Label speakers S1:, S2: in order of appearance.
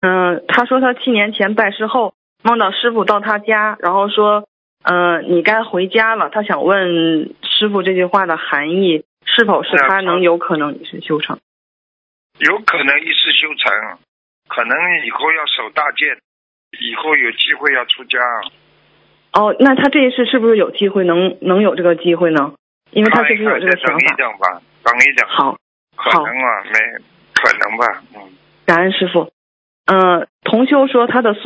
S1: 他说他7年前拜师后梦到师傅到他家，然后说你该回家了。他想问师傅这句话的含义，是否是他能有可能一世修成？
S2: 有可能一世修成，可能以后要守大戒，以后有机会要出家。
S1: 哦，那他这一世是不是有机会能有这个机会呢？因为他确实有这个想法。
S2: 等一等。
S1: 好，
S2: 可能啊，没可能吧。
S1: 感恩师傅。同修说他的